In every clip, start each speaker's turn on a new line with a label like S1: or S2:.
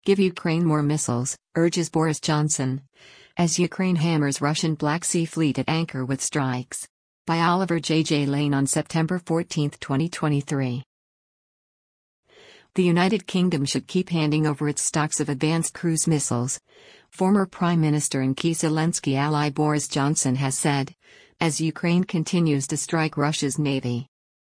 S1: Give Ukraine more missiles, urges Boris Johnson. As Ukraine hammers Russian Black Sea Fleet at anchor with strikes. By Oliver J. Lane on September 14, 2023. The United Kingdom should keep handing over its stocks of advanced cruise missiles, former Prime Minister and key Zelensky ally Boris Johnson has said, as Ukraine continues to strike Russia's navy.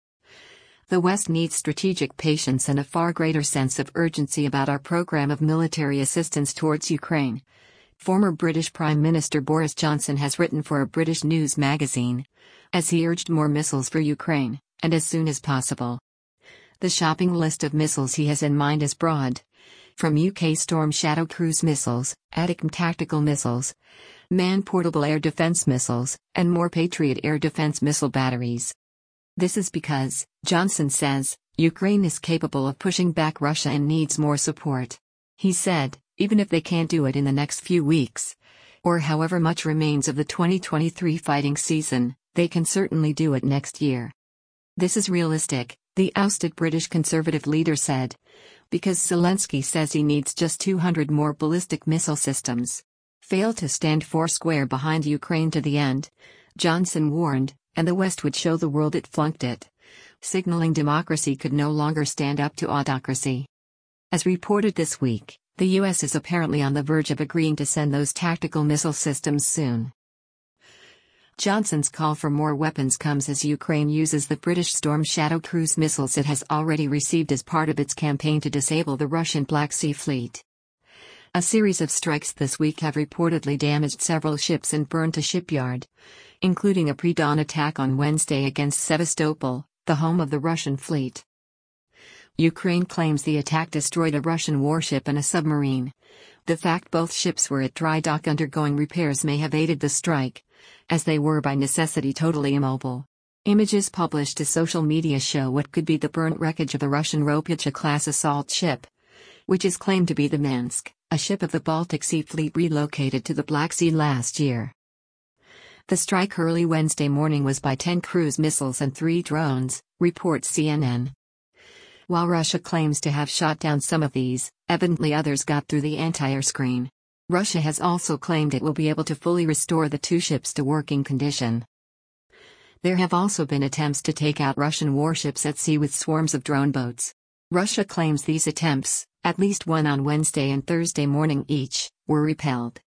S1: The West needs strategic patience and a far greater sense of urgency about our program of military assistance towards Ukraine. Former British Prime Minister Boris Johnson has written for a British news magazine, as he urged more missiles for Ukraine, and as soon as possible. The shopping list of missiles he has in mind is broad. From UK Storm Shadow cruise missiles, ATACMS tactical missiles, man-portable air defense missiles, and more Patriot air defense missile batteries. This is because, Johnson says, Ukraine is capable of pushing back Russia and needs more support. He said, even if they can't do it in the next few weeks, or however much remains of the 2023 fighting season, they can certainly do it next year. This is realistic, the ousted British Conservative leader said, because Zelensky says he needs just 200 more ballistic missile systems. Fail to stand foursquare behind Ukraine to the end, Johnson warned, and the West would show the world it flunked it, signaling democracy could no longer stand up to autocracy. As reported this week, the U.S. is apparently on the verge of agreeing to send those tactical missile systems soon. Johnson's call for more weapons comes as Ukraine uses the British Storm Shadow cruise missiles it has already received as part of its campaign to disable the Russian Black Sea Fleet. A series of strikes this week have reportedly damaged several ships and burned a shipyard, including a pre-dawn attack on Wednesday against Sevastopol, the home of the Russian fleet. Ukraine claims the attack destroyed a Russian warship and a submarine. The fact both ships were at dry dock undergoing repairs may have aided the strike, as they were by necessity totally immobile. Images published to social media show what could be the burnt wreckage of the Russian Ropycha-class assault ship, which is claimed to be the Minsk, a ship of the Baltic Sea Fleet relocated to the Black Sea last year. The strike early Wednesday morning was by 10 cruise missiles and 3 drones, reports CNN. While Russia claims to have shot down some of these, evidently others got through the anti-air screen. Russia has also claimed it will be able to fully restore the 2 ships to working condition. There have also been attempts to take out Russian warships at sea with swarms of drone boats. Russia claims these attempts, at least one on Wednesday and Thursday morning each, were repelled.